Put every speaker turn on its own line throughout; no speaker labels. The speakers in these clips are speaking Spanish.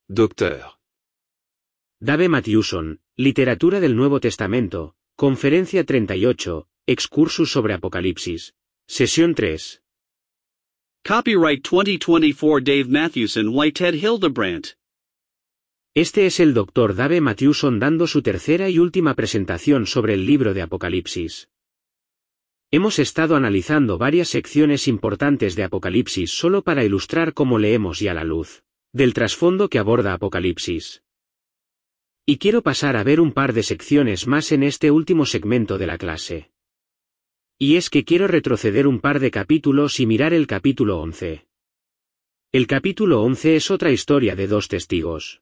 Docteur.
Dave Matthewson, Literatura del Nuevo Testamento, Conferencia 38, Excursus sobre Apocalipsis. Sesión 3.
Copyright 2024 Dave Matthewson Whitehead Hildebrandt.
Este es el Dr. Dave Matthewson dando su tercera y última presentación sobre el libro de Apocalipsis. Hemos estado analizando varias secciones importantes de Apocalipsis solo para ilustrar cómo leemos y a la luz del trasfondo que aborda Apocalipsis. Y quiero pasar a ver un par de secciones más en este último segmento de la clase. Y es que quiero retroceder un par de capítulos y mirar el capítulo 11. El capítulo 11 es otra historia de dos testigos.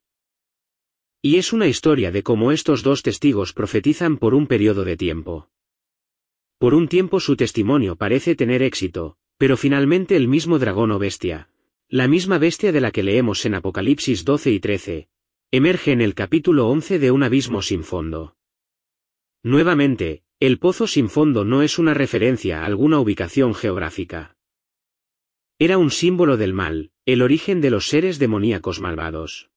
Y es una historia de cómo estos dos testigos profetizan por un periodo de tiempo. Por un tiempo su testimonio parece tener éxito, pero finalmente el mismo dragón o bestia, la misma bestia de la que leemos en Apocalipsis 12 y 13, emerge en el capítulo 11 de un abismo sin fondo. Nuevamente, el pozo sin fondo no es una referencia a alguna ubicación geográfica. Era un símbolo del mal, el origen de los seres demoníacos malvados.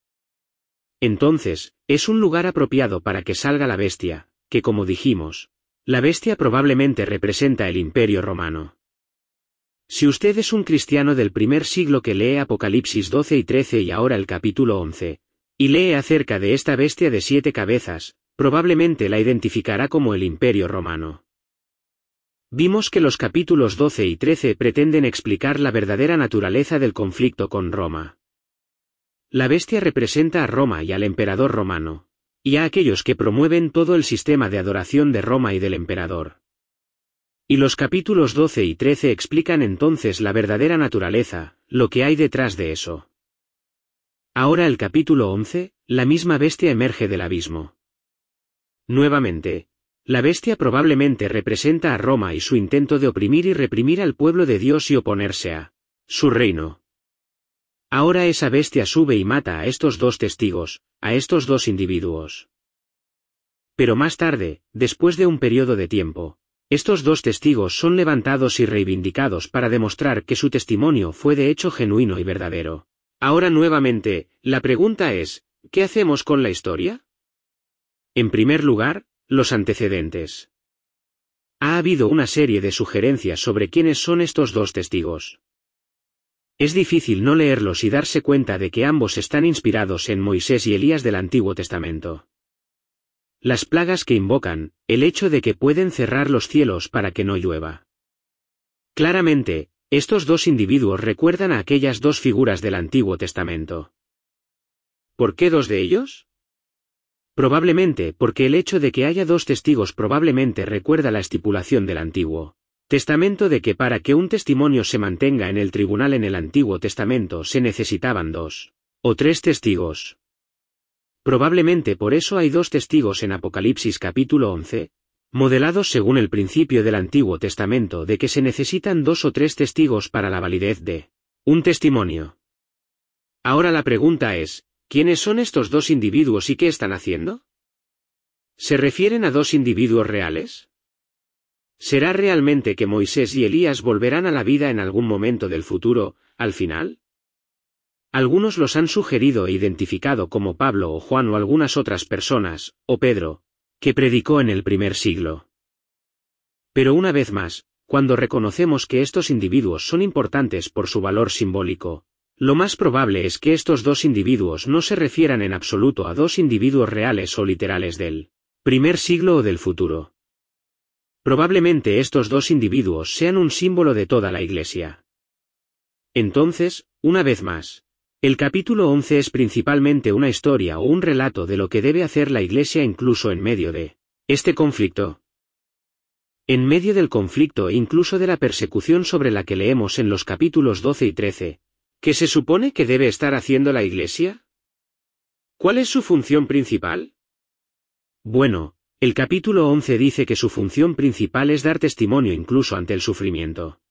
Entonces, es un lugar apropiado para que salga la bestia, que como dijimos, la bestia probablemente representa el Imperio Romano. Si usted es un cristiano del primer siglo que lee Apocalipsis 12 y 13 y ahora el capítulo 11, y lee acerca de esta bestia de 7 cabezas, probablemente la identificará como el Imperio Romano. Vimos que los capítulos 12 y 13 pretenden explicar la verdadera naturaleza del conflicto con Roma. La bestia representa a Roma y al emperador romano, y a aquellos que promueven todo el sistema de adoración de Roma y del emperador. Y los capítulos 12 y 13 explican entonces la verdadera naturaleza, lo que hay detrás de eso. Ahora el capítulo 11, la misma bestia emerge del abismo. Nuevamente, la bestia probablemente representa a Roma y su intento de oprimir y reprimir al pueblo de Dios y oponerse a su reino. Ahora esa bestia sube y mata a estos dos testigos, a estos dos individuos. Pero más tarde, después de un periodo de tiempo, estos dos testigos son levantados y reivindicados para demostrar que su testimonio fue de hecho genuino y verdadero. Ahora nuevamente, la pregunta es, ¿qué hacemos con la historia? En primer lugar, los antecedentes. Ha habido una serie de sugerencias sobre quiénes son estos dos testigos. Es difícil no leerlos y darse cuenta de que ambos están inspirados en Moisés y Elías del Antiguo Testamento. Las plagas que invocan, el hecho de que pueden cerrar los cielos para que no llueva. Claramente, estos dos individuos recuerdan a aquellas dos figuras del Antiguo Testamento. ¿Por qué dos de ellos? Probablemente porque el hecho de que haya dos testigos probablemente recuerda la estipulación del Antiguo Testamento de que para que un testimonio se mantenga en el tribunal en el Antiguo Testamento se necesitaban 2 o 3 testigos. Probablemente por eso hay 2 testigos en Apocalipsis capítulo 11, modelados según el principio del Antiguo Testamento de que se necesitan 2 o 3 testigos para la validez de un testimonio. Ahora la pregunta es, ¿quiénes son estos dos individuos y qué están haciendo? ¿Se refieren a dos individuos reales? ¿Será realmente que Moisés y Elías volverán a la vida en algún momento del futuro, al final? Algunos los han sugerido e identificado como Pablo o Juan o algunas otras personas, o Pedro, que predicó en el primer siglo. Pero una vez más, cuando reconocemos que estos individuos son importantes por su valor simbólico, lo más probable es que estos dos individuos no se refieran en absoluto a dos individuos reales o literales del primer siglo o del futuro. Probablemente estos dos individuos sean un símbolo de toda la Iglesia. Entonces, una vez más, el capítulo 11 es principalmente una historia o un relato de lo que debe hacer la Iglesia incluso en medio de este conflicto. En medio del conflicto e incluso de la persecución sobre la que leemos en los capítulos 12 y 13, ¿qué se supone que debe estar haciendo la Iglesia? ¿Cuál es su función principal? Bueno, el capítulo 11 dice que su función principal es dar testimonio incluso ante el sufrimiento.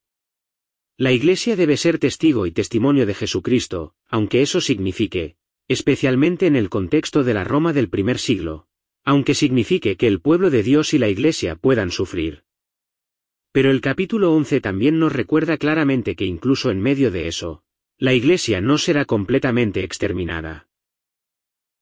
La Iglesia debe ser testigo y testimonio de Jesucristo, aunque eso signifique, especialmente en el contexto de la Roma del primer siglo, aunque signifique que el pueblo de Dios y la Iglesia puedan sufrir. Pero el capítulo 11 también nos recuerda claramente que incluso en medio de eso, la Iglesia no será completamente exterminada.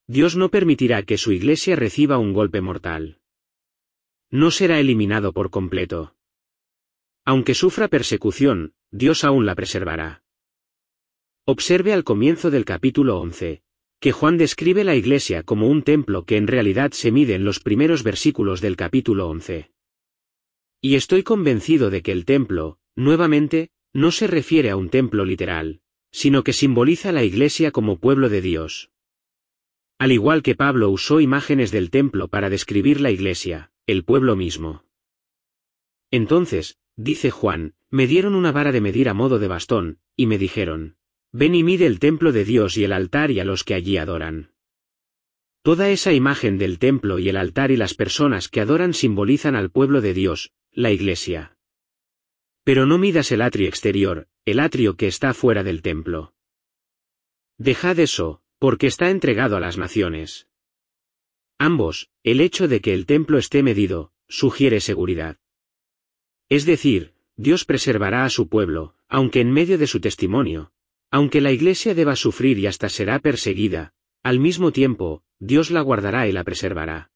Dios no permitirá que su iglesia reciba un golpe mortal. No será eliminado por completo. Aunque sufra persecución, Dios aún la preservará. Observe al comienzo del capítulo 11, que Juan describe la iglesia como un templo que en realidad se mide en los primeros versículos del capítulo 11. Y estoy convencido de que el templo, nuevamente, no se refiere a un templo literal, sino que simboliza la iglesia como pueblo de Dios. Al igual que Pablo usó imágenes del templo para describir la iglesia, el pueblo mismo. Entonces, dice Juan, me dieron una vara de medir a modo de bastón, y me dijeron, ven y mide el templo de Dios y el altar y a los que allí adoran. Toda esa imagen del templo y el altar y las personas que adoran simbolizan al pueblo de Dios, la iglesia. Pero no midas el atrio exterior, el atrio que está fuera del templo. Dejad eso, porque está entregado a las naciones. Ambos, el hecho de que el templo esté medido, sugiere seguridad. Es decir, Dios preservará a su pueblo, aunque en medio de su testimonio, aunque la iglesia deba sufrir y hasta será perseguida, al mismo tiempo, Dios la guardará y la preservará.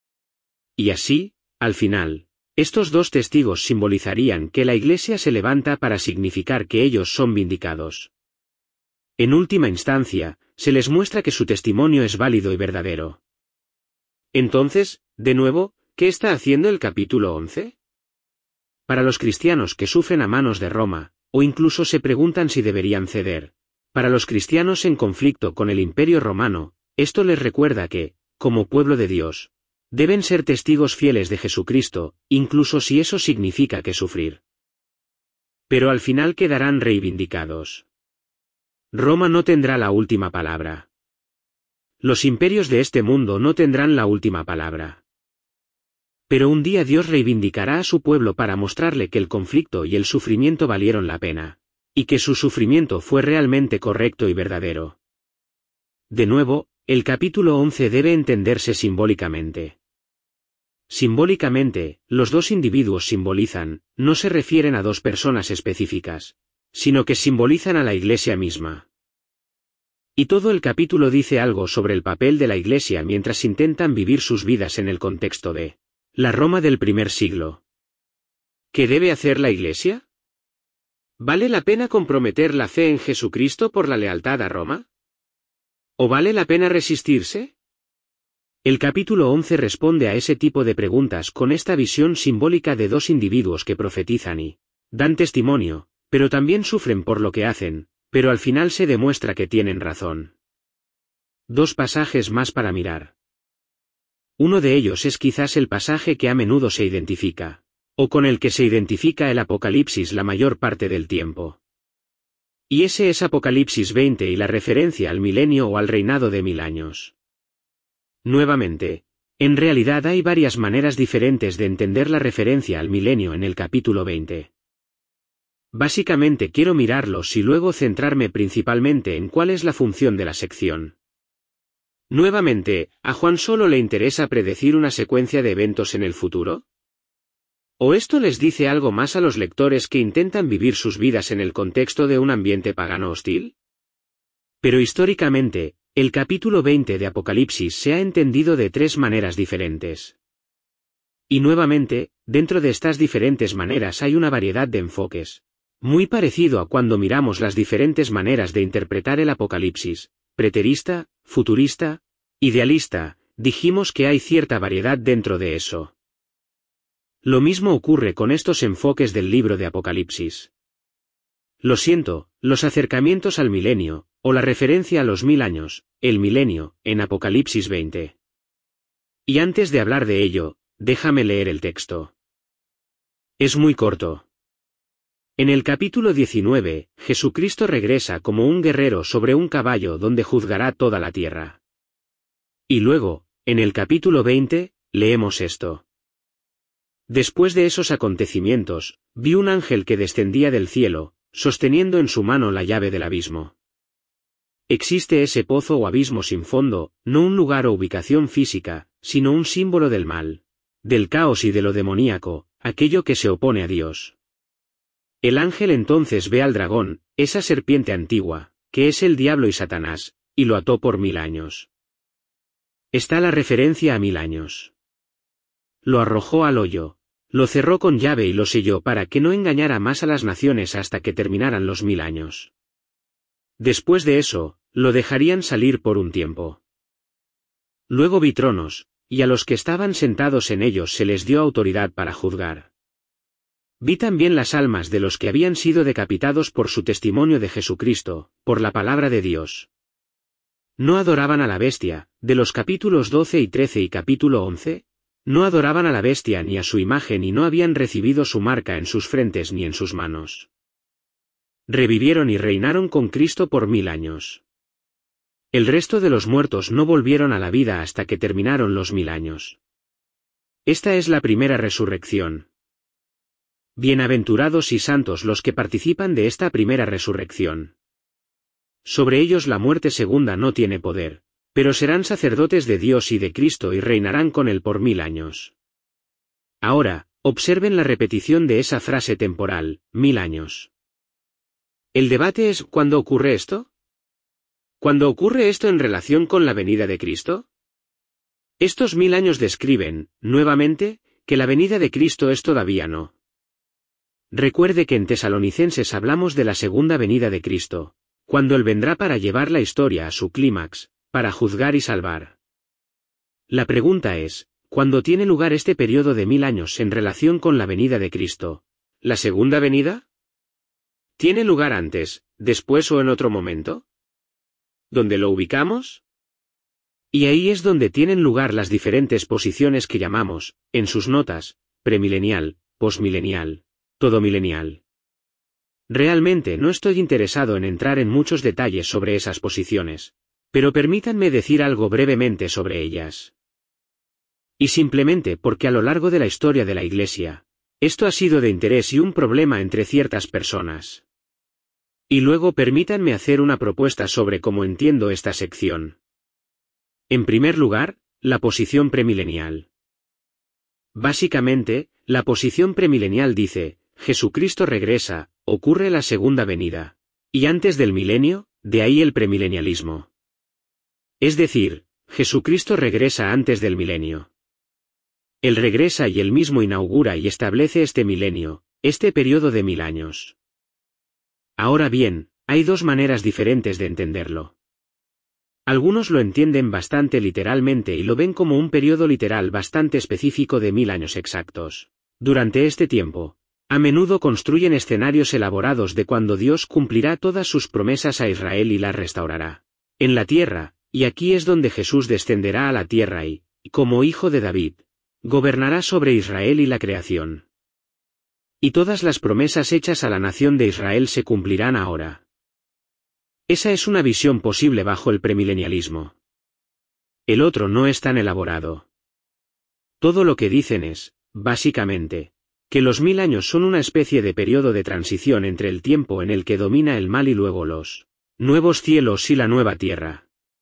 Y así, al final, estos dos testigos simbolizarían que la iglesia se levanta para significar que ellos son vindicados. En última instancia, se les muestra que su testimonio es válido y verdadero. Entonces, de nuevo, ¿qué está haciendo el capítulo 11? Para los cristianos que sufren a manos de Roma, o incluso se preguntan si deberían ceder, para los cristianos en conflicto con el Imperio Romano, esto les recuerda que, como pueblo de Dios, deben ser testigos fieles de Jesucristo, incluso si eso significa que sufrir. Pero al final quedarán reivindicados. Roma no tendrá la última palabra. Los imperios de este mundo no tendrán la última palabra. Pero un día Dios reivindicará a su pueblo para mostrarle que el conflicto y el sufrimiento valieron la pena, y que su sufrimiento fue realmente correcto y verdadero. De nuevo, el capítulo 11 debe entenderse simbólicamente. Simbólicamente, los dos individuos simbolizan, no se refieren a dos personas específicas, sino que simbolizan a la iglesia misma. Y todo el capítulo dice algo sobre el papel de la iglesia mientras intentan vivir sus vidas en el contexto de la Roma del primer siglo. ¿Qué debe hacer la iglesia? ¿Vale la pena comprometer la fe en Jesucristo por la lealtad a Roma? ¿O vale la pena resistirse? El capítulo 11 responde a ese tipo de preguntas con esta visión simbólica de dos individuos que profetizan y dan testimonio, pero también sufren por lo que hacen, pero al final se demuestra que tienen razón. Dos pasajes más para mirar. Uno de ellos es quizás el pasaje que a menudo se identifica, o con el que se identifica el Apocalipsis la mayor parte del tiempo. Y ese es Apocalipsis 20 y la referencia al milenio o al reinado de 1000 años. Nuevamente, en realidad hay varias maneras diferentes de entender la referencia al milenio en el capítulo 20. Básicamente quiero mirarlos y luego centrarme principalmente en cuál es la función de la sección. Nuevamente, ¿a Juan solo le interesa predecir una secuencia de eventos en el futuro? ¿O esto les dice algo más a los lectores que intentan vivir sus vidas en el contexto de un ambiente pagano hostil? Pero históricamente, el capítulo 20 de Apocalipsis se ha entendido de tres maneras diferentes. Y nuevamente, dentro de estas diferentes maneras hay una variedad de enfoques, muy parecido a cuando miramos las diferentes maneras de interpretar el Apocalipsis, preterista, futurista, idealista, dijimos que hay cierta variedad dentro de eso. Lo mismo ocurre con estos enfoques del libro de Apocalipsis. Lo siento, los acercamientos al milenio, o la referencia a los 1000 años, el milenio, en Apocalipsis 20. Y antes de hablar de ello, déjame leer el texto. Es muy corto. En el capítulo 19, Jesucristo regresa como un guerrero sobre un caballo donde juzgará toda la tierra. Y luego, en el capítulo 20, leemos esto. Después de esos acontecimientos, vi un ángel que descendía del cielo, sosteniendo en su mano la llave del abismo. Existe ese pozo o abismo sin fondo, no un lugar o ubicación física, sino un símbolo del mal, del caos y de lo demoníaco, aquello que se opone a Dios. El ángel entonces ve al dragón, esa serpiente antigua, que es el diablo y Satanás, y lo ató por 1000 años. Está la referencia a 1000 años. Lo arrojó al hoyo, lo cerró con llave y lo selló para que no engañara más a las naciones hasta que terminaran los 1000 años. Después de eso, lo dejarían salir por un tiempo. Luego vi tronos, y a los que estaban sentados en ellos se les dio autoridad para juzgar. Vi también las almas de los que habían sido decapitados por su testimonio de Jesucristo, por la palabra de Dios. No adoraban a la bestia, de los capítulos 12 y 13 y capítulo 11, no adoraban a la bestia ni a su imagen y no habían recibido su marca en sus frentes ni en sus manos. Revivieron y reinaron con Cristo por 1000 años. El resto de los muertos no volvieron a la vida hasta que terminaron los 1000 años. Esta es la primera resurrección. Bienaventurados y santos los que participan de esta primera resurrección. Sobre ellos la muerte segunda no tiene poder, pero serán sacerdotes de Dios y de Cristo y reinarán con él por 1000 años. Ahora, observen la repetición de esa frase temporal, 1000 años. El debate es, ¿cuándo ocurre esto? ¿Cuándo ocurre esto en relación con la venida de Cristo? Estos 1000 años describen, nuevamente, que la venida de Cristo es todavía no. Recuerde que en Tesalonicenses hablamos de la segunda venida de Cristo, cuando Él vendrá para llevar la historia a su clímax, para juzgar y salvar. La pregunta es, ¿cuándo tiene lugar este periodo de 1000 años en relación con la venida de Cristo? ¿La segunda venida? ¿Tiene lugar antes, después o en otro momento? ¿Dónde lo ubicamos? Y ahí es donde tienen lugar las diferentes posiciones que llamamos, en sus notas, premilenial, posmilenial, todomilenial. Realmente no estoy interesado en entrar en muchos detalles sobre esas posiciones, pero permítanme decir algo brevemente sobre ellas. Y simplemente porque a lo largo de la historia de la Iglesia, esto ha sido de interés y un problema entre ciertas personas. Y luego permítanme hacer una propuesta sobre cómo entiendo esta sección. En primer lugar, la posición premilenial. Básicamente, la posición premilenial dice, Jesucristo regresa, ocurre la segunda venida. Y antes del milenio, de ahí el premilenialismo. Es decir, Jesucristo regresa antes del milenio. Él regresa y él mismo inaugura y establece este milenio, este periodo de 1000 años. Ahora bien, hay dos maneras diferentes de entenderlo. Algunos lo entienden bastante literalmente y lo ven como un periodo literal bastante específico de 1000 años exactos. Durante este tiempo, a menudo construyen escenarios elaborados de cuando Dios cumplirá todas sus promesas a Israel y las restaurará en la tierra, y aquí es donde Jesús descenderá a la tierra y, como hijo de David, gobernará sobre Israel y la creación. Y todas las promesas hechas a la nación de Israel se cumplirán ahora. Esa es una visión posible bajo el premilenialismo. El otro no es tan elaborado. Todo lo que dicen es, básicamente, que los 1000 años son una especie de periodo de transición entre el tiempo en el que domina el mal y luego los nuevos cielos y la nueva tierra.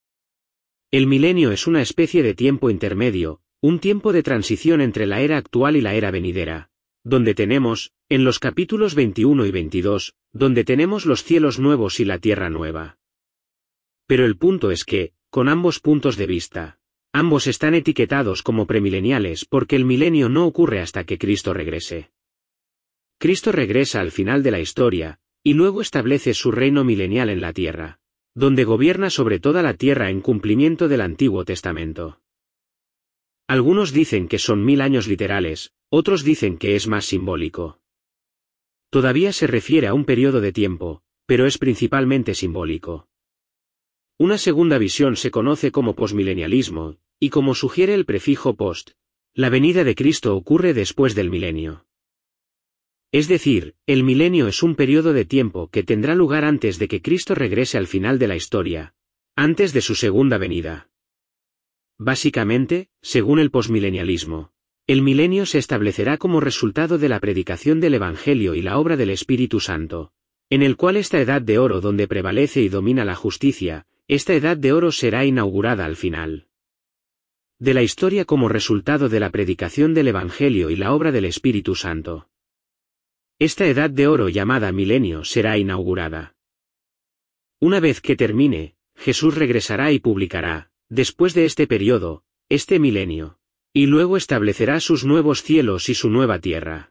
El milenio es una especie de tiempo intermedio, un tiempo de transición entre la era actual y la era venidera, donde tenemos, en los capítulos 21 y 22, donde tenemos los cielos nuevos y la tierra nueva. Pero el punto es que, con ambos puntos de vista, ambos están etiquetados como premileniales porque el milenio no ocurre hasta que Cristo regrese. Cristo regresa al final de la historia, y luego establece su reino milenial en la tierra, donde gobierna sobre toda la tierra en cumplimiento del Antiguo Testamento. Algunos dicen que son 1000 años literales, otros dicen que es más simbólico. Todavía se refiere a un periodo de tiempo, pero es principalmente simbólico. Una segunda visión se conoce como posmilenialismo, y como sugiere el prefijo post, la venida de Cristo ocurre después del milenio. Es decir, el milenio es un periodo de tiempo que tendrá lugar antes de que Cristo regrese al final de la historia, antes de su segunda venida. Básicamente, según el posmilenialismo, el milenio se establecerá como resultado de la predicación del Evangelio y la obra del Espíritu Santo, en el cual esta edad de oro donde prevalece y domina la justicia, esta edad de oro será inaugurada al final de la historia como resultado de la predicación del Evangelio y la obra del Espíritu Santo. Esta edad de oro llamada milenio será inaugurada. Una vez que termine, Jesús regresará y publicará, después de este periodo, este milenio, y luego establecerá sus nuevos cielos y su nueva tierra.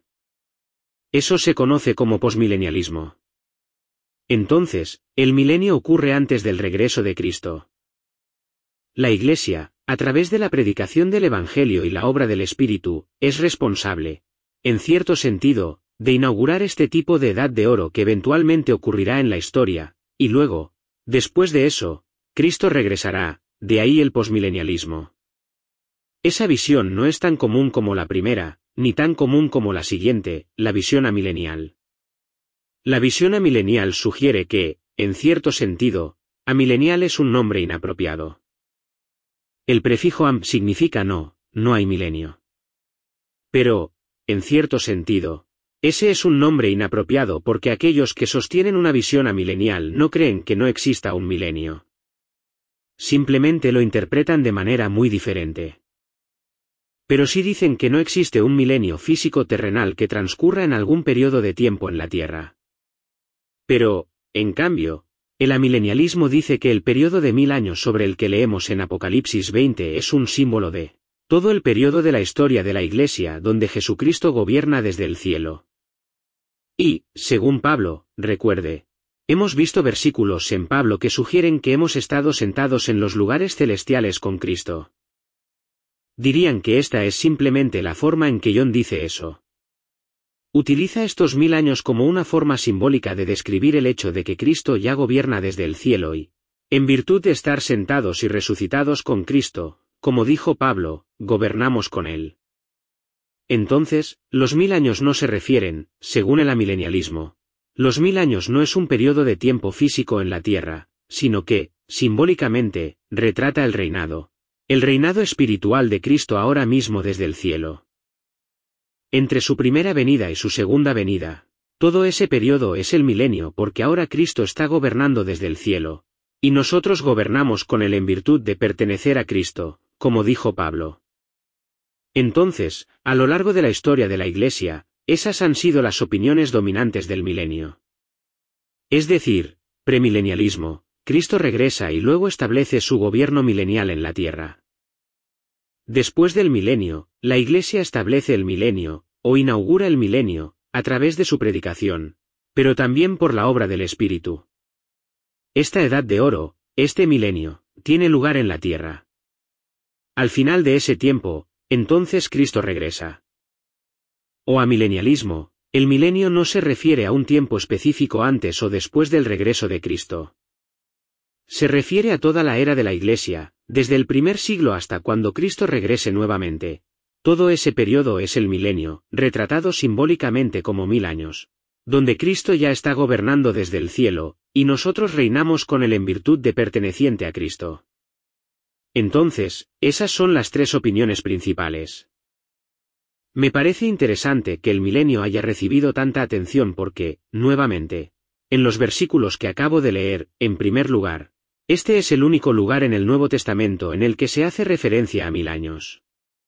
Eso se conoce como posmilenialismo. Entonces, el milenio ocurre antes del regreso de Cristo. La Iglesia, a través de la predicación del Evangelio y la obra del Espíritu, es responsable, en cierto sentido, de inaugurar este tipo de edad de oro que eventualmente ocurrirá en la historia, y luego, después de eso, Cristo regresará, de ahí el posmilenialismo. Esa visión no es tan común como la primera, ni tan común como la siguiente, la visión amilenial. La visión amilenial sugiere que, en cierto sentido, amilenial es un nombre inapropiado. El prefijo am significa no hay milenio. Pero, en cierto sentido, ese es un nombre inapropiado porque aquellos que sostienen una visión amilenial no creen que no exista un milenio. Simplemente lo interpretan de manera muy diferente. Pero sí dicen que no existe un milenio físico terrenal que transcurra en algún periodo de tiempo en la Tierra. Pero, en cambio, el amilenialismo dice que el periodo de 1000 años sobre el que leemos en Apocalipsis 20 es un símbolo de todo el periodo de la historia de la Iglesia donde Jesucristo gobierna desde el cielo. Y, según Pablo, recuerde, hemos visto versículos en Pablo que sugieren que hemos estado sentados en los lugares celestiales con Cristo. Dirían que esta es simplemente la forma en que John dice eso. Utiliza estos 1000 años como una forma simbólica de describir el hecho de que Cristo ya gobierna desde el cielo y, en virtud de estar sentados y resucitados con Cristo, como dijo Pablo, gobernamos con Él. Entonces, los 1000 años no se refieren, según el amilenialismo. Los 1000 años no es un periodo de tiempo físico en la tierra, sino que, simbólicamente, retrata el reinado espiritual de Cristo ahora mismo desde el cielo. Entre su primera venida y su segunda venida, todo ese periodo es el milenio porque ahora Cristo está gobernando desde el cielo, y nosotros gobernamos con Él en virtud de pertenecer a Cristo, como dijo Pablo. Entonces, a lo largo de la historia de la Iglesia, esas han sido las opiniones dominantes del milenio. Es decir, premilenialismo, Cristo regresa y luego establece su gobierno milenial en la tierra. Después del milenio, la Iglesia establece el milenio, o inaugura el milenio, a través de su predicación, pero también por la obra del Espíritu. Esta edad de oro, este milenio, tiene lugar en la tierra. Al final de ese tiempo, entonces Cristo regresa. O amilenialismo, el milenio no se refiere a un tiempo específico antes o después del regreso de Cristo. Se refiere a toda la era de la Iglesia, desde el primer siglo hasta cuando Cristo regrese nuevamente. Todo ese periodo es el milenio, retratado simbólicamente como 1000 años, donde Cristo ya está gobernando desde el cielo, y nosotros reinamos con Él en virtud de perteneciente a Cristo. Entonces, esas son las tres opiniones principales. Me parece interesante que el milenio haya recibido tanta atención porque, nuevamente, en los versículos que acabo de leer, en primer lugar, este es el único lugar en el Nuevo Testamento en el que se hace referencia a 1000 años.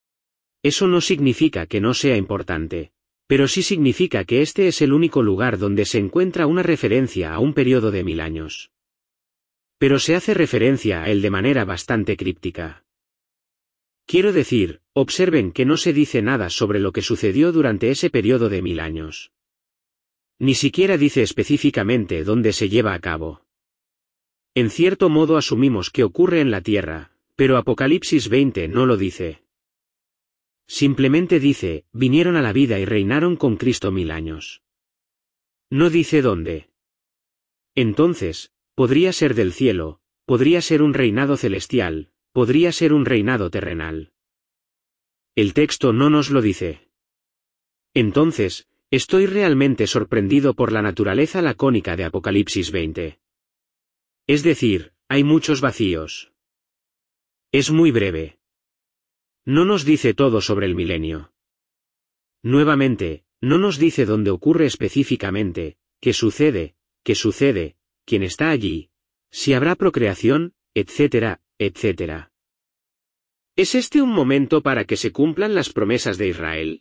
Eso no significa que no sea importante, pero sí significa que este es el único lugar donde se encuentra una referencia a un periodo de 1000 años. Pero se hace referencia a él de manera bastante críptica. Quiero decir, observen que no se dice nada sobre lo que sucedió durante ese periodo de 1000 años. Ni siquiera dice específicamente dónde se lleva a cabo. En cierto modo asumimos que ocurre en la tierra, pero Apocalipsis 20 no lo dice. Simplemente dice, vinieron a la vida y reinaron con Cristo 1000 años. No dice dónde. Entonces, podría ser del cielo, podría ser un reinado celestial, podría ser un reinado terrenal. El texto no nos lo dice. Entonces, estoy realmente sorprendido por la naturaleza lacónica de Apocalipsis 20. Es decir, hay muchos vacíos. Es muy breve. No nos dice todo sobre el milenio. Nuevamente, no nos dice dónde ocurre específicamente, qué sucede, quién está allí, si habrá procreación, etcétera, etcétera. ¿Es este un momento para que se cumplan las promesas de Israel?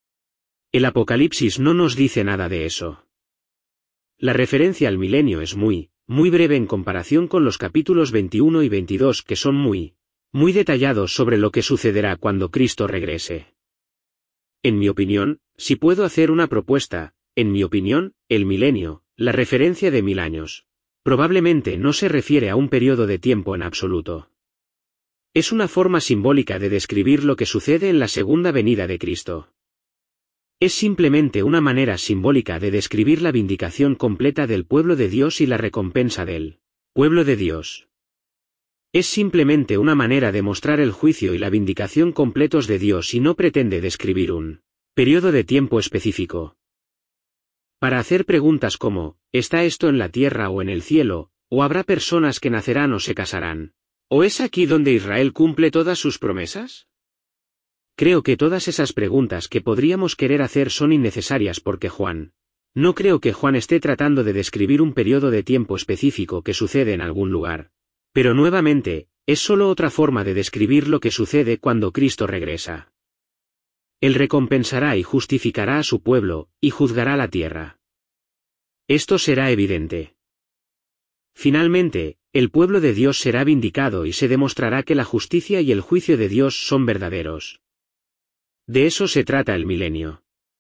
El Apocalipsis no nos dice nada de eso. La referencia al milenio es muy breve en comparación con los capítulos 21 y 22 que son muy muy detallados sobre lo que sucederá cuando Cristo regrese. En mi opinión, si puedo hacer una propuesta, en mi opinión, el milenio, la referencia de 1000 años, probablemente no se refiere a un periodo de tiempo en absoluto. Es una forma simbólica de describir lo que sucede en la segunda venida de Cristo. Es simplemente una manera simbólica de describir la vindicación completa del pueblo de Dios y la recompensa del pueblo de Dios. Es simplemente una manera de mostrar el juicio y la vindicación completos de Dios y no pretende describir un periodo de tiempo específico. Para hacer preguntas como, ¿está esto en la tierra o en el cielo? ¿O habrá personas que nacerán o se casarán? ¿O es aquí donde Israel cumple todas sus promesas? Creo que todas esas preguntas que podríamos querer hacer son innecesarias porque no creo que Juan esté tratando de describir un periodo de tiempo específico que sucede en algún lugar. Pero nuevamente, es solo otra forma de describir lo que sucede cuando Cristo regresa. Él recompensará y justificará a su pueblo, y juzgará la tierra. Esto será evidente. Finalmente, el pueblo de Dios será vindicado y se demostrará que la justicia y el juicio de Dios son verdaderos. De eso se trata el milenio.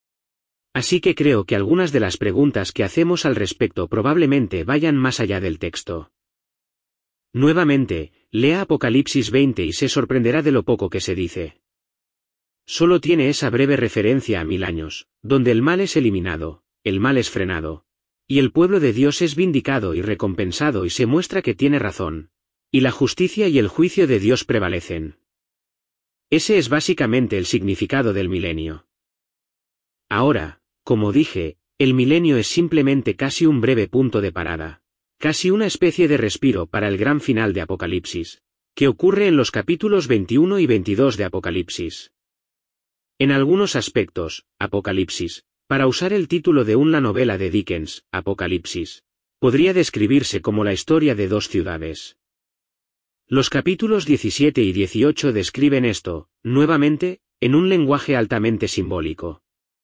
Así que creo que algunas de las preguntas que hacemos al respecto probablemente vayan más allá del texto. Nuevamente, lea Apocalipsis 20 y se sorprenderá de lo poco que se dice. Solo tiene esa breve referencia a 1000 años, donde el mal es eliminado, el mal es frenado, y el pueblo de Dios es vindicado y recompensado y se muestra que tiene razón, y la justicia y el juicio de Dios prevalecen. Ese es básicamente el significado del milenio. Ahora, como dije, el milenio es simplemente casi un breve punto de parada. Casi una especie de respiro para el gran final de Apocalipsis, que ocurre en los capítulos 21 y 22 de Apocalipsis. En algunos aspectos, Apocalipsis, para usar el título de una novela de Dickens, Apocalipsis, podría describirse como la historia de dos ciudades. Los capítulos 17 y 18 describen esto, nuevamente, en un lenguaje altamente simbólico.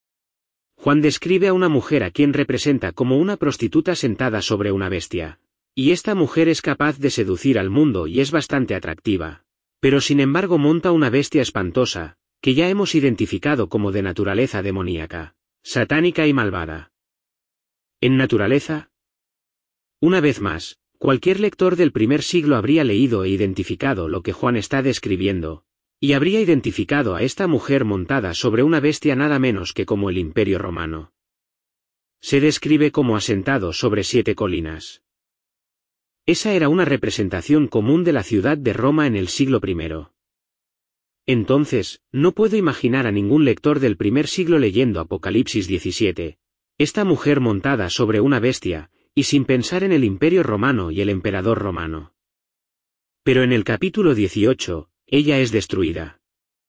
Juan describe a una mujer a quien representa como una prostituta sentada sobre una bestia. Y esta mujer es capaz de seducir al mundo y es bastante atractiva. Pero sin embargo monta una bestia espantosa, que ya hemos identificado como de naturaleza demoníaca, satánica y malvada. ¿En naturaleza? Una vez más, cualquier lector del primer siglo habría leído e identificado lo que Juan está describiendo. Y habría identificado a esta mujer montada sobre una bestia nada menos que como el Imperio Romano. Se describe como asentado sobre 7 colinas. Esa era una representación común de la ciudad de Roma en el siglo I. Entonces, no puedo imaginar a ningún lector del primer siglo leyendo Apocalipsis 17, esta mujer montada sobre una bestia, y sin pensar en el Imperio Romano y el emperador romano. Pero en el capítulo 18, ella es destruida.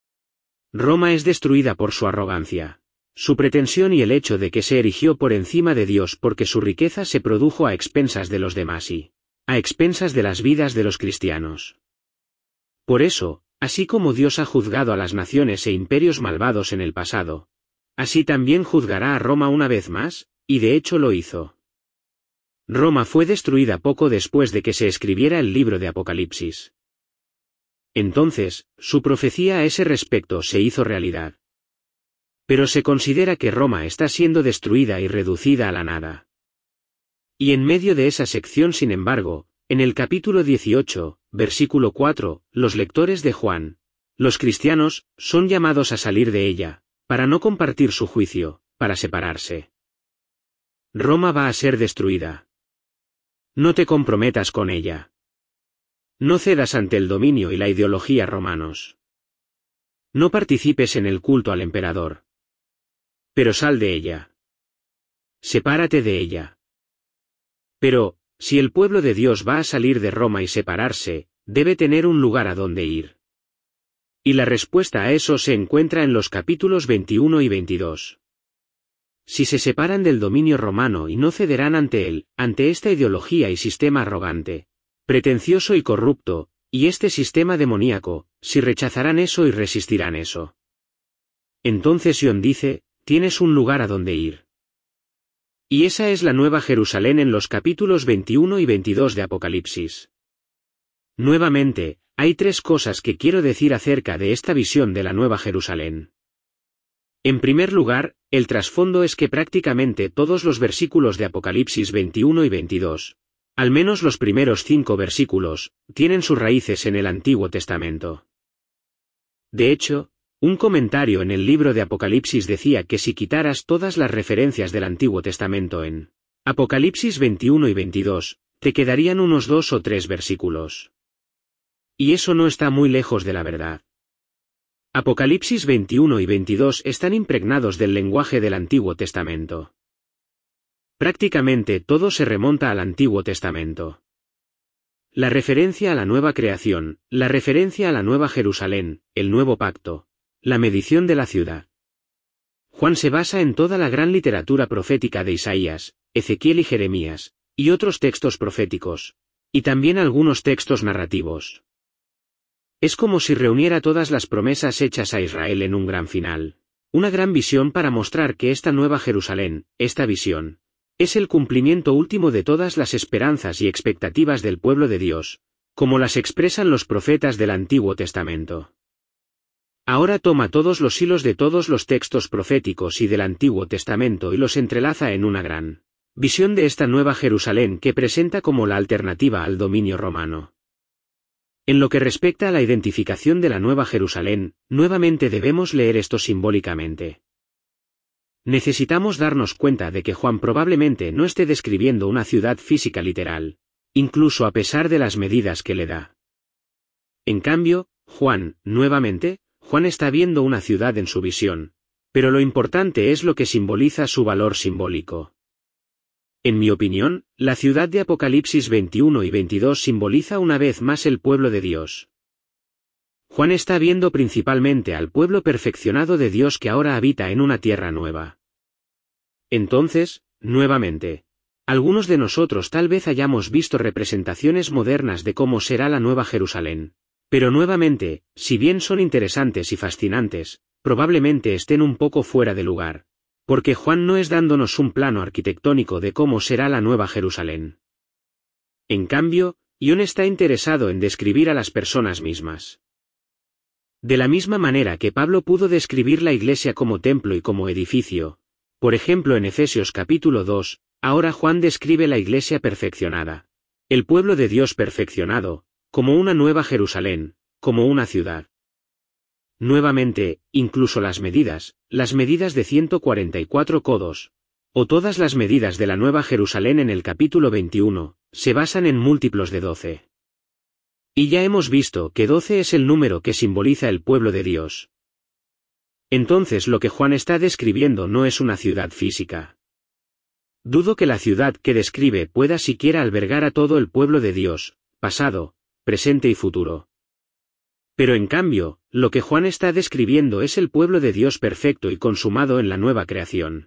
Roma es destruida por su arrogancia, su pretensión y el hecho de que se erigió por encima de Dios porque su riqueza se produjo a expensas de los demás y a expensas de las vidas de los cristianos. Por eso, así como Dios ha juzgado a las naciones e imperios malvados en el pasado, así también juzgará a Roma una vez más, y de hecho lo hizo. Roma fue destruida poco después de que se escribiera el libro de Apocalipsis. Entonces, su profecía a ese respecto se hizo realidad. Pero se considera que Roma está siendo destruida y reducida a la nada. Y en medio de esa sección, sin embargo, en el capítulo 18, versículo 4, los lectores de Juan, los cristianos, son llamados a salir de ella, para no compartir su juicio, para separarse. Roma va a ser destruida. No te comprometas con ella. No cedas ante el dominio y la ideología romanos. No participes en el culto al emperador. Pero sal de ella. Sepárate de ella. Pero, si el pueblo de Dios va a salir de Roma y separarse, debe tener un lugar a donde ir. Y la respuesta a eso se encuentra en los capítulos 21 y 22. Si se separan del dominio romano y no cederán ante él, ante esta ideología y sistema arrogante, pretencioso y corrupto, y este sistema demoníaco, si rechazarán eso y resistirán eso. Entonces Sion dice, tienes un lugar a donde ir. Y esa es la Nueva Jerusalén en los capítulos 21 y 22 de Apocalipsis. Nuevamente, Hay tres cosas que quiero decir acerca de esta visión de la Nueva Jerusalén. En primer lugar, el trasfondo es que prácticamente todos los versículos de Apocalipsis 21 y 22, al menos los primeros 5 versículos, tienen sus raíces en el Antiguo Testamento. De hecho, un comentario en el libro de Apocalipsis decía que si quitaras todas las referencias del Antiguo Testamento en Apocalipsis 21 y 22, te quedarían unos 2 o 3 versículos. Y eso no está muy lejos de la verdad. Apocalipsis 21 y 22 están impregnados del lenguaje del Antiguo Testamento. Prácticamente todo se remonta al Antiguo Testamento. La referencia a la nueva creación, la referencia a la Nueva Jerusalén, el nuevo pacto, la medición de la ciudad. Juan se basa en toda la gran literatura profética de Isaías, Ezequiel y Jeremías, y otros textos proféticos, y también algunos textos narrativos. Es como si reuniera todas las promesas hechas a Israel en un gran final, una gran visión para mostrar que esta Nueva Jerusalén, esta visión, es el cumplimiento último de todas las esperanzas y expectativas del pueblo de Dios, como las expresan los profetas del Antiguo Testamento. Ahora toma todos los hilos de todos los textos proféticos y del Antiguo Testamento y los entrelaza en una gran visión de esta Nueva Jerusalén que presenta como la alternativa al dominio romano. En lo que respecta a la identificación de la Nueva Jerusalén, nuevamente debemos leer esto simbólicamente. Necesitamos darnos cuenta de que Juan probablemente no esté describiendo una ciudad física literal, incluso a pesar de las medidas que le da. En cambio, Juan está viendo una ciudad en su visión, pero lo importante es lo que simboliza su valor simbólico. En mi opinión, la ciudad de Apocalipsis 21 y 22 simboliza una vez más el pueblo de Dios. Juan está viendo principalmente al pueblo perfeccionado de Dios que ahora habita en una tierra nueva. Entonces, nuevamente, algunos de nosotros tal vez hayamos visto representaciones modernas de cómo será la Nueva Jerusalén, pero nuevamente, si bien son interesantes y fascinantes, probablemente estén un poco fuera de lugar. Porque Juan no es dándonos un plano arquitectónico de cómo será la Nueva Jerusalén. En cambio, John está interesado en describir a las personas mismas. De la misma manera que Pablo pudo describir la iglesia como templo y como edificio, por ejemplo en Efesios capítulo 2, ahora Juan describe la iglesia perfeccionada, el pueblo de Dios perfeccionado, como una Nueva Jerusalén, como una ciudad. Nuevamente, incluso las medidas de 144 codos, o todas las medidas de la Nueva Jerusalén en el capítulo 21, se basan en múltiplos de 12. Y ya hemos visto que 12 es el número que simboliza el pueblo de Dios. Entonces lo que Juan está describiendo no es una ciudad física. Dudo que la ciudad que describe pueda siquiera albergar a todo el pueblo de Dios, pasado, presente y futuro. Pero en cambio, lo que Juan está describiendo es el pueblo de Dios perfecto y consumado en la nueva creación.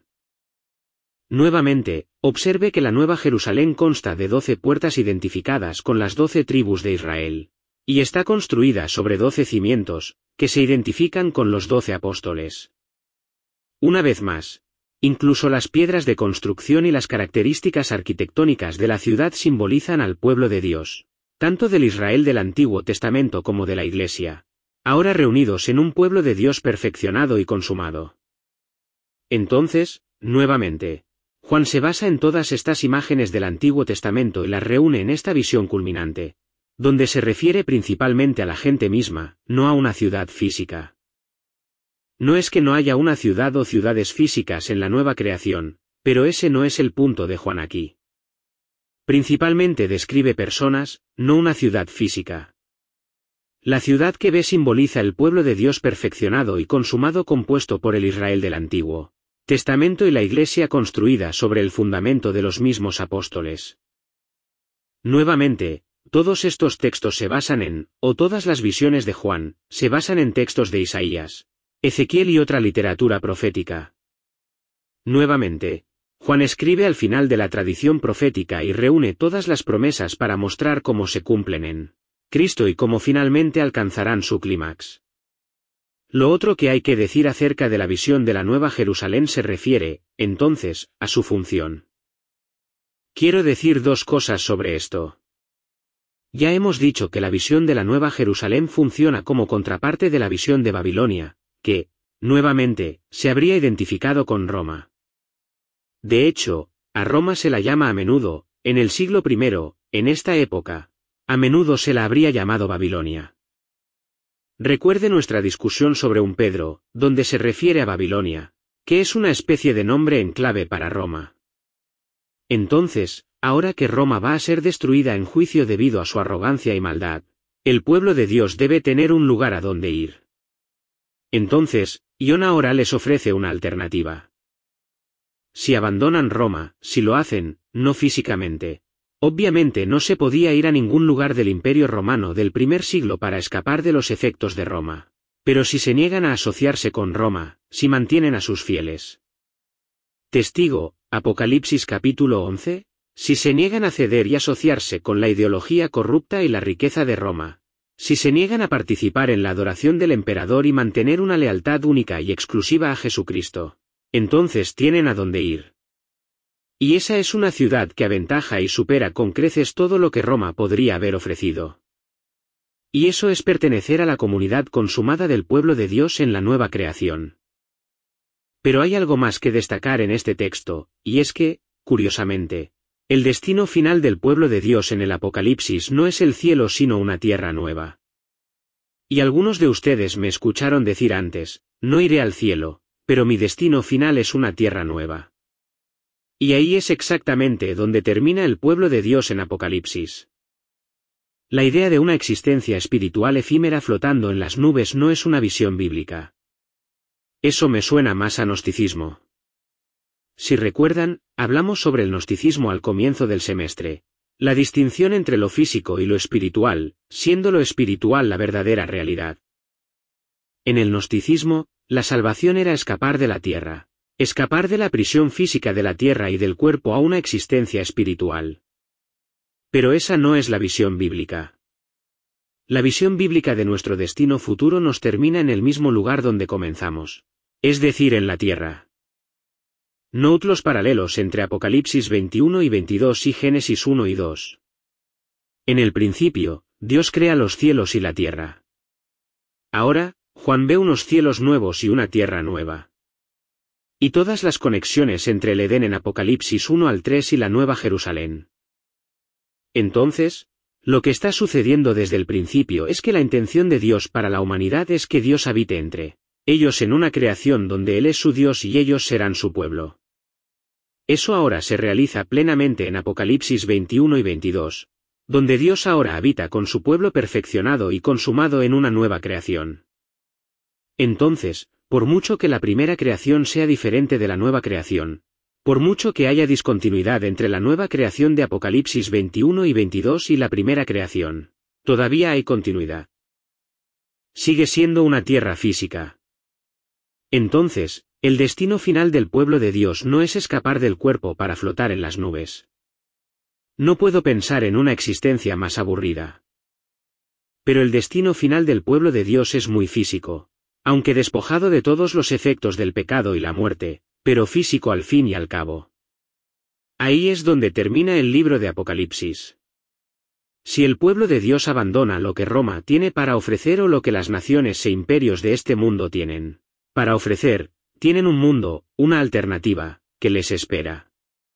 Nuevamente, observe que la Nueva Jerusalén consta de 12 puertas identificadas con las 12 tribus de Israel, y está construida sobre 12 cimientos, que se identifican con los 12 apóstoles. Una vez más, incluso las piedras de construcción y las características arquitectónicas de la ciudad simbolizan al pueblo de Dios, tanto del Israel del Antiguo Testamento como de la Iglesia, ahora reunidos en un pueblo de Dios perfeccionado y consumado. Entonces, nuevamente, Juan se basa en todas estas imágenes del Antiguo Testamento y las reúne en esta visión culminante, donde se refiere principalmente a la gente misma, no a una ciudad física. No es que no haya una ciudad o ciudades físicas en la nueva creación, pero ese no es el punto de Juan aquí. Principalmente describe personas, no una ciudad física. La ciudad que ve simboliza el pueblo de Dios perfeccionado y consumado compuesto por el Israel del Antiguo Testamento y la Iglesia construida sobre el fundamento de los mismos apóstoles. Nuevamente, todos estos textos se basan en, o todas las visiones de Juan, se basan en textos de Isaías, Ezequiel y otra literatura profética. Nuevamente, Juan escribe al final de la tradición profética y reúne todas las promesas para mostrar cómo se cumplen en Cristo y cómo finalmente alcanzarán su clímax. Lo otro que hay que decir acerca de la visión de la Nueva Jerusalén se refiere, entonces, a su función. Quiero decir dos cosas sobre esto. Ya hemos dicho que la visión de la Nueva Jerusalén funciona como contraparte de la visión de Babilonia, que, nuevamente, se habría identificado con Roma. De hecho, a Roma se la llama a menudo, en el siglo I, en esta época, a menudo se la habría llamado Babilonia. Recuerde nuestra discusión sobre un Pedro, donde se refiere a Babilonia, que es una especie de nombre en clave para Roma. Entonces, ahora que Roma va a ser destruida en juicio debido a su arrogancia y maldad, el pueblo de Dios debe tener un lugar a donde ir. Entonces, Ion ahora les ofrece una alternativa. Si abandonan Roma, si lo hacen, no físicamente. Obviamente no se podía ir a ningún lugar del Imperio Romano del primer siglo para escapar de los efectos de Roma. Pero si se niegan a asociarse con Roma, si mantienen a sus fieles. Testigo, Apocalipsis capítulo 11, si se niegan a ceder y asociarse con la ideología corrupta y la riqueza de Roma. Si se niegan a participar en la adoración del emperador y mantener una lealtad única y exclusiva a Jesucristo. Entonces tienen a dónde ir. Y esa es una ciudad que aventaja y supera con creces todo lo que Roma podría haber ofrecido. Y eso es pertenecer a la comunidad consumada del pueblo de Dios en la nueva creación. Pero hay algo más que destacar en este texto, y es que, curiosamente, el destino final del pueblo de Dios en el Apocalipsis no es el cielo sino una tierra nueva. Y algunos de ustedes me escucharon decir antes, no iré al cielo, pero mi destino final es una tierra nueva. Y ahí es exactamente donde termina el pueblo de Dios en Apocalipsis. La idea de una existencia espiritual efímera flotando en las nubes no es una visión bíblica. Eso me suena más a gnosticismo. Si recuerdan, hablamos sobre el gnosticismo al comienzo del semestre, la distinción entre lo físico y lo espiritual, siendo lo espiritual la verdadera realidad. En el gnosticismo, la salvación era escapar de la tierra, escapar de la prisión física de la tierra y del cuerpo a una existencia espiritual. Pero esa no es la visión bíblica. La visión bíblica de nuestro destino futuro nos termina en el mismo lugar donde comenzamos, es decir, en la tierra. Note los paralelos entre Apocalipsis 21 y 22 y Génesis 1 y 2. En el principio, Dios crea los cielos y la tierra. Ahora, Juan ve unos cielos nuevos y una tierra nueva. Y todas las conexiones entre el Edén en Apocalipsis 1 al 3 y la Nueva Jerusalén. Entonces, lo que está sucediendo desde el principio es que la intención de Dios para la humanidad es que Dios habite entre ellos en una creación donde Él es su Dios y ellos serán su pueblo. Eso ahora se realiza plenamente en Apocalipsis 21 y 22, donde Dios ahora habita con su pueblo perfeccionado y consumado en una nueva creación. Entonces, por mucho que la primera creación sea diferente de la nueva creación, por mucho que haya discontinuidad entre la nueva creación de Apocalipsis 21 y 22 y la primera creación, todavía hay continuidad. Sigue siendo una tierra física. Entonces, el destino final del pueblo de Dios no es escapar del cuerpo para flotar en las nubes. No puedo pensar en una existencia más aburrida. Pero el destino final del pueblo de Dios es muy físico, aunque despojado de todos los efectos del pecado y la muerte, pero físico al fin y al cabo. Ahí es donde termina el libro de Apocalipsis. Si el pueblo de Dios abandona lo que Roma tiene para ofrecer o lo que las naciones e imperios de este mundo tienen para ofrecer, tienen un mundo, una alternativa, que les espera.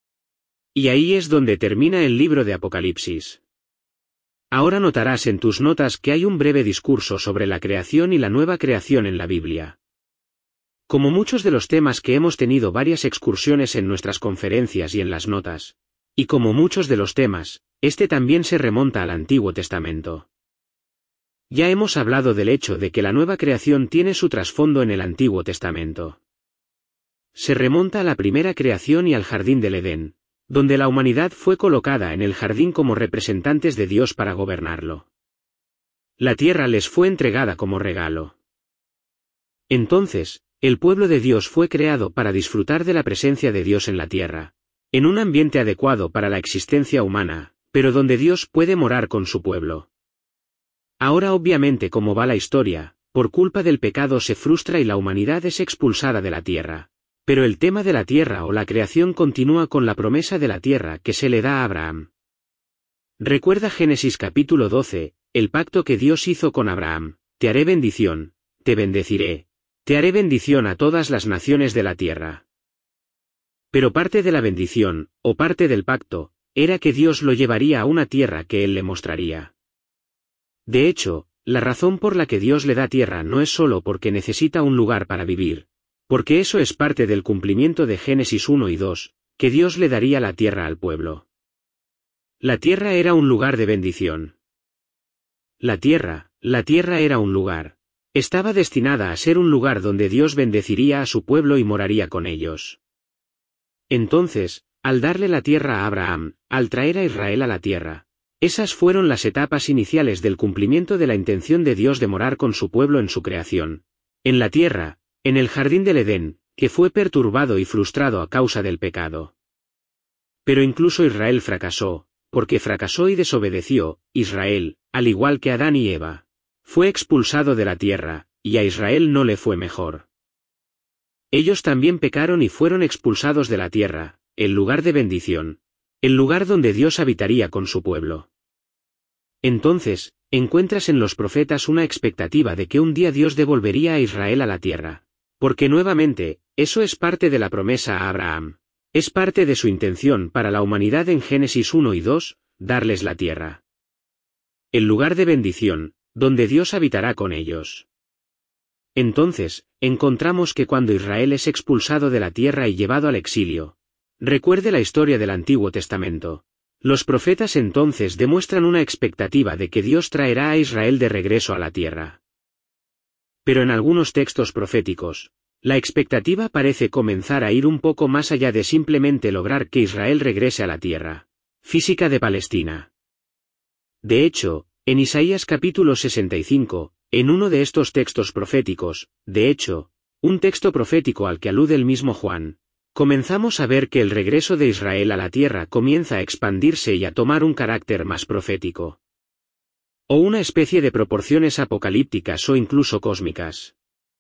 Y ahí es donde termina el libro de Apocalipsis. Ahora notarás en tus notas que hay un breve discurso sobre la creación y la nueva creación en la Biblia. Como muchos de los temas que hemos tenido varias excursiones en nuestras conferencias y en las notas, y como muchos de los temas, este también se remonta al Antiguo Testamento. Ya hemos hablado del hecho de que la nueva creación tiene su trasfondo en el Antiguo Testamento. Se remonta a la primera creación y al jardín del Edén, donde la humanidad fue colocada en el jardín como representantes de Dios para gobernarlo. La tierra les fue entregada como regalo. Entonces, el pueblo de Dios fue creado para disfrutar de la presencia de Dios en la tierra, en un ambiente adecuado para la existencia humana, pero donde Dios puede morar con su pueblo. Ahora obviamente como va la historia, por culpa del pecado se frustra y la humanidad es expulsada de la tierra. Pero el tema de la tierra o la creación continúa con la promesa de la tierra que se le da a Abraham. Recuerda Génesis capítulo 12, el pacto que Dios hizo con Abraham: te haré bendición, te bendeciré, te haré bendición a todas las naciones de la tierra. Pero parte de la bendición, o parte del pacto, era que Dios lo llevaría a una tierra que él le mostraría. De hecho, la razón por la que Dios le da tierra no es solo porque necesita un lugar para vivir, porque eso es parte del cumplimiento de Génesis 1 y 2, que Dios le daría la tierra al pueblo. La tierra era un lugar de bendición. La tierra era un lugar. Estaba destinada a ser un lugar donde Dios bendeciría a su pueblo y moraría con ellos. Entonces, al darle la tierra a Abraham, al traer a Israel a la tierra, esas fueron las etapas iniciales del cumplimiento de la intención de Dios de morar con su pueblo en su creación. En la tierra, en el jardín del Edén, que fue perturbado y frustrado a causa del pecado. Pero incluso Israel fracasó, porque fracasó y desobedeció. Israel, al igual que Adán y Eva, fue expulsado de la tierra, y a Israel no le fue mejor. Ellos también pecaron y fueron expulsados de la tierra, el lugar de bendición, el lugar donde Dios habitaría con su pueblo. Entonces, encuentras en los profetas una expectativa de que un día Dios devolvería a Israel a la tierra, porque nuevamente, eso es parte de la promesa a Abraham, es parte de su intención para la humanidad en Génesis 1 y 2, darles la tierra. El lugar de bendición, donde Dios habitará con ellos. Entonces, encontramos que cuando Israel es expulsado de la tierra y llevado al exilio, recuerde la historia del Antiguo Testamento, los profetas entonces demuestran una expectativa de que Dios traerá a Israel de regreso a la tierra. Pero en algunos textos proféticos, la expectativa parece comenzar a ir un poco más allá de simplemente lograr que Israel regrese a la tierra física de Palestina. De hecho, en Isaías capítulo 65, en uno de estos textos proféticos, de hecho, un texto profético al que alude el mismo Juan, comenzamos a ver que el regreso de Israel a la tierra comienza a expandirse y a tomar un carácter más profético. O una especie de proporciones apocalípticas o incluso cósmicas.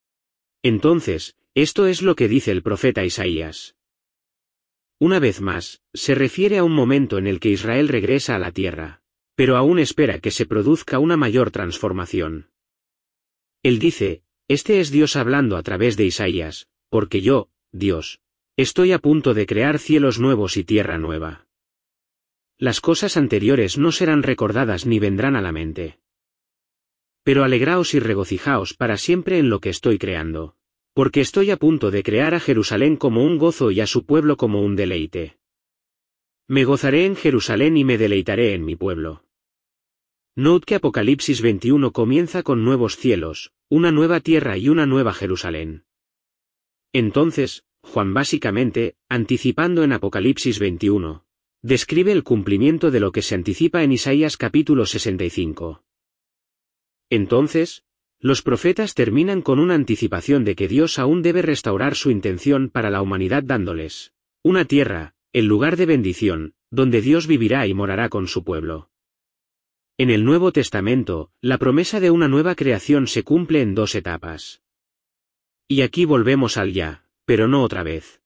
Entonces, esto es lo que dice el profeta Isaías. Una vez más, se refiere a un momento en el que Israel regresa a la tierra, pero aún espera que se produzca una mayor transformación. Él dice: este es Dios hablando a través de Isaías, porque yo, Dios, estoy a punto de crear cielos nuevos y tierra nueva. Las cosas anteriores no serán recordadas ni vendrán a la mente. Pero alegraos y regocijaos para siempre en lo que estoy creando, porque estoy a punto de crear a Jerusalén como un gozo y a su pueblo como un deleite. Me gozaré en Jerusalén y me deleitaré en mi pueblo. Note que Apocalipsis 21 comienza con nuevos cielos, una nueva tierra y una nueva Jerusalén. Entonces, Juan básicamente, anticipando en Apocalipsis 21, describe el cumplimiento de lo que se anticipa en Isaías capítulo 65. Entonces, los profetas terminan con una anticipación de que Dios aún debe restaurar su intención para la humanidad dándoles una tierra, el lugar de bendición, donde Dios vivirá y morará con su pueblo. En el Nuevo Testamento, la promesa de una nueva creación se cumple en dos etapas. Y aquí volvemos al ya, pero no otra vez.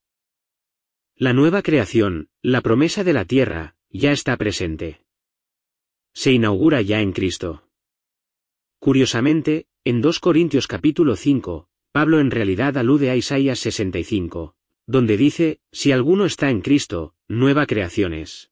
La nueva creación, la promesa de la tierra, ya está presente. Se inaugura ya en Cristo. Curiosamente, en 2 Corintios capítulo 5, Pablo en realidad alude a Isaías 65, donde dice: si alguno está en Cristo, nueva creación es.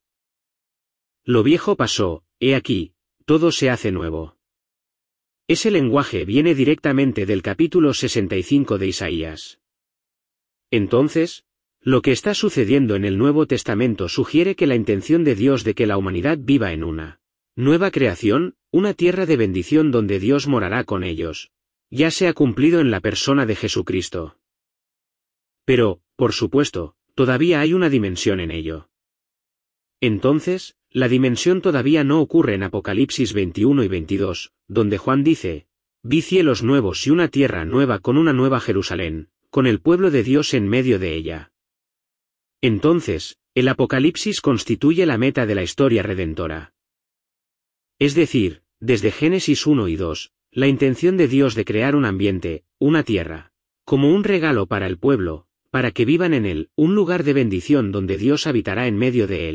Lo viejo pasó, he aquí, todo se hace nuevo. Ese lenguaje viene directamente del capítulo 65 de Isaías. Entonces, lo que está sucediendo en el Nuevo Testamento sugiere que la intención de Dios de que la humanidad viva en una nueva creación, una tierra de bendición donde Dios morará con ellos, ya se ha cumplido en la persona de Jesucristo. Pero, por supuesto, todavía hay una dimensión en ello. Entonces, la dimensión todavía no ocurre en Apocalipsis 21 y 22, donde Juan dice: vi cielos nuevos y una tierra nueva con una nueva Jerusalén, con el pueblo de Dios en medio de ella. Entonces, el Apocalipsis constituye la meta de la historia redentora. Es decir, desde Génesis 1 y 2, la intención de Dios de crear un ambiente, una tierra, como un regalo para el pueblo, para que vivan en él, un lugar de bendición donde Dios habitará en medio de él,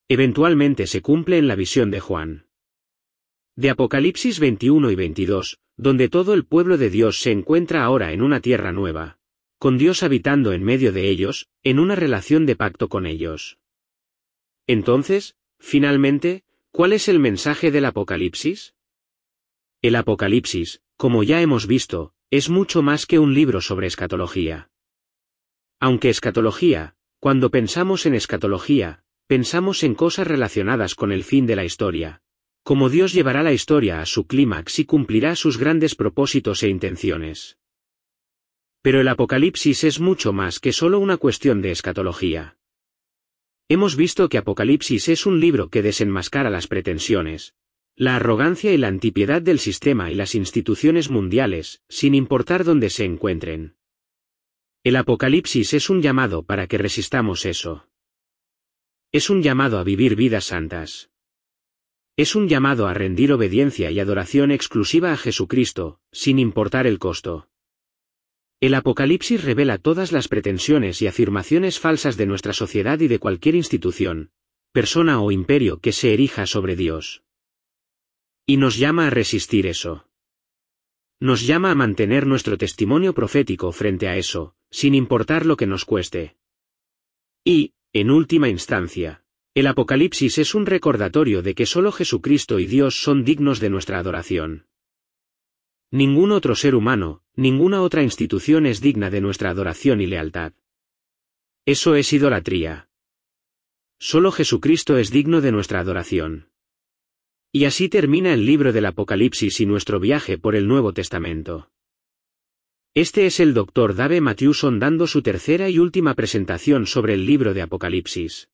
Eventualmente se cumple en la visión de Juan. De Apocalipsis 21 y 22, donde todo el pueblo de Dios se encuentra ahora en una tierra nueva, con Dios habitando en medio de ellos, en una relación de pacto con ellos. Entonces, finalmente, ¿cuál es el mensaje del Apocalipsis? El Apocalipsis, como ya hemos visto, es mucho más que un libro sobre escatología. Aunque escatología, cuando pensamos en escatología, pensamos en cosas relacionadas con el fin de la historia, como Dios llevará la historia a su clímax y cumplirá sus grandes propósitos e intenciones. Pero el Apocalipsis es mucho más que solo una cuestión de escatología. Hemos visto que Apocalipsis es un libro que desenmascara las pretensiones, la arrogancia y la antipiedad del sistema y las instituciones mundiales, sin importar dónde se encuentren. El Apocalipsis es un llamado para que resistamos eso. Es un llamado a vivir vidas santas. Es un llamado a rendir obediencia y adoración exclusiva a Jesucristo, sin importar el costo. El Apocalipsis revela todas las pretensiones y afirmaciones falsas de nuestra sociedad y de cualquier institución, persona o imperio que se erija sobre Dios. Y nos llama a resistir eso. Nos llama a mantener nuestro testimonio profético frente a eso, sin importar lo que nos cueste. Y, en última instancia, el Apocalipsis es un recordatorio de que solo Jesucristo y Dios son dignos de nuestra adoración. Ningún otro ser humano, ninguna otra institución es digna de nuestra adoración y lealtad. Eso es idolatría. Solo Jesucristo es digno de nuestra adoración. Y así termina el libro del Apocalipsis y nuestro viaje por el Nuevo Testamento. Este es el Dr. Dave Matthewson dando su tercera y última presentación sobre el libro de Apocalipsis.